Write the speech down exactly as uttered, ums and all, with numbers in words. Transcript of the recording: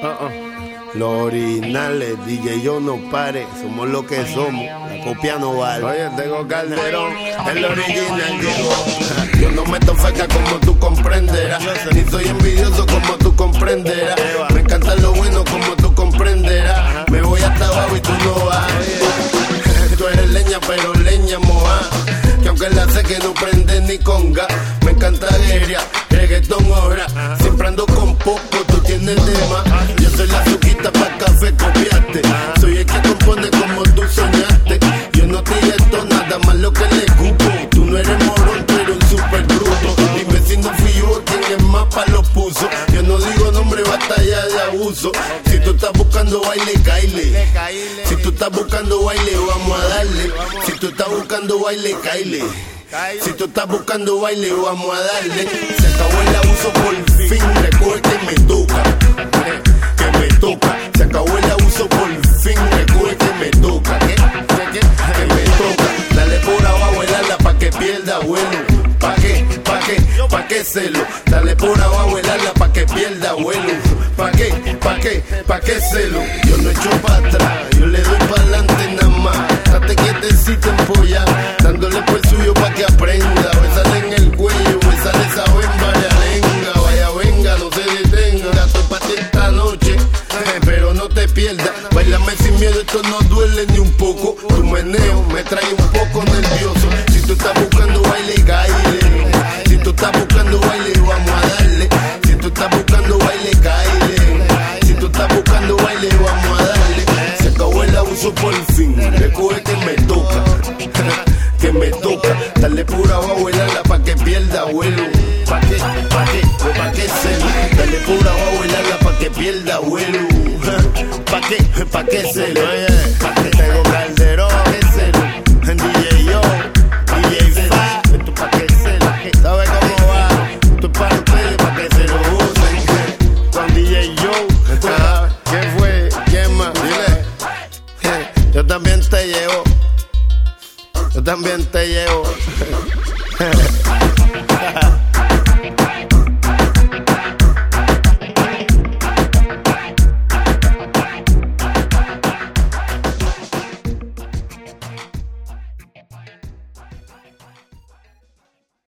Uh-uh. Los originales, D J Yo no pare, somos lo que somos, la copia no vale. Oye, tengo Calderón, el original llegó. Yo no meto feca como tú comprenderás, ni soy envidioso como tú comprenderás. Me encanta lo bueno como tú comprenderás. Me voy hasta abajo y tú no vas. Tú eres leña pero leña moja, que aunque la sé que no prende ni conga. Me encanta guerra, reggaetón hora, siempre ando con poco, tú tienes tema. Yo soy la suquita pa' café, copiaste. Soy el que compone como tú soñaste. Yo no te esto nada más lo que le cupo. Tú no eres morón, pero un super bruto. Dime si no fui yo quien el mapa lo puso. Yo no digo nombre, batalla de abuso. Si tú estás buscando baile, caile. Si tú estás buscando baile, vamos a darle. Si tú estás buscando baile, caile. Si tú estás buscando baile, vamos a darle. Se acabó el abuso por fin, recoge que me toca, que me toca. Se acabó el abuso por fin, recoge que me toca, que, que, que me toca. Dale por abajo el ala pa' que pierda vuelo. Pa' que, pa' que, pa' que celo. Dale por abajo el ala pa' que pierda vuelo. Pa' que, pa' que, pa' que celo. Yo no echo pa' atrás, yo le doy pa' adelante nada más. Date quietecito en polla, dándole por el suyo pa' que aprenda. Bésale en el cuello, bésale esa bemba de arenga. Vaya, venga, no se detenga. Gato pa' ti esta noche, eh, pero no te pierdas. Bailame sin miedo, esto no duele ni un poco. Tu meneo me trae un poco nervioso. Si tú estás buscando baile, caile. Si tú estás buscando baile, vamos a darle. Si tú estás buscando baile, caile. Si tú estás buscando baile, vamos a darle. Se acabó el abuso por fin, recoge que me toca, que me toca. Dale por abajo el ala pa' que pierda vuelo. Pa' que, pa' que, pa' que se. Dale por abajo el ala pa' que pierda vuelo. Pa' que, pa' que se. Pa' que tengo Calderón, pa' que se. D J Yo, D J Fa. Esto pa' que se. ¿Sabes cómo va? Esto es para ustedes, pa' que se lo usen. Con D J Yo. Ajá. ¿Quién fue? ¿Quién más? Dile. Yo también te llevo. Yo también te llevo.